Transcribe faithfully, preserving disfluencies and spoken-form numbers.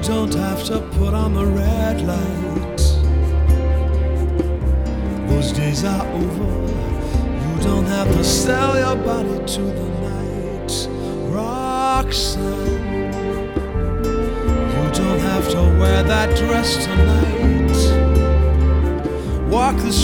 don't have to put on the red lights. Those days are over. You don't have to sell your body to the night. Roxanne, you don't have to wear that dress tonight. Walk the